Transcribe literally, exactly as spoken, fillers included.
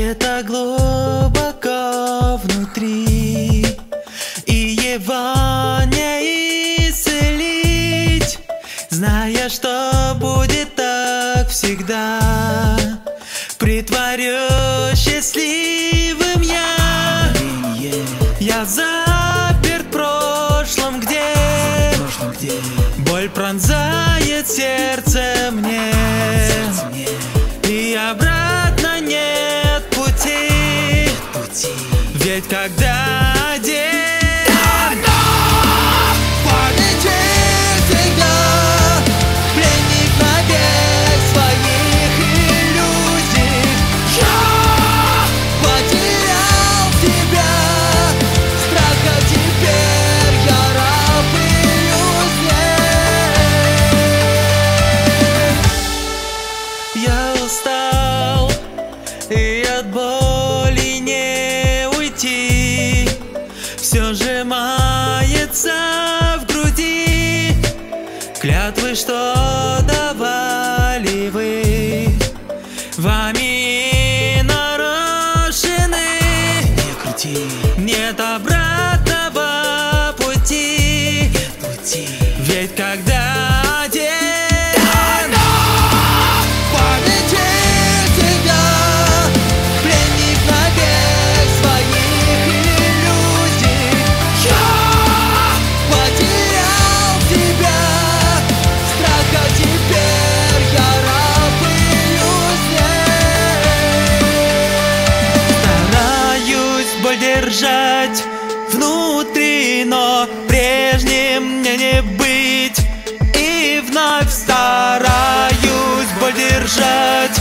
где-то глубоко внутри, и его не исцелить, зная, что будет так всегда. Притворюсь счастливым я, я заперт в прошлом, где боль пронзает сердце мне, и обратно нет пути, ведь когда один устал, и от боли не уйти, все сжимается в груди. Клятвы, что давали вы, вами нарушены. Не крути. Нет обратного пути, нет пути. Ведь когда один держать внутри, но прежним мне не быть, и вновь стараюсь боль держать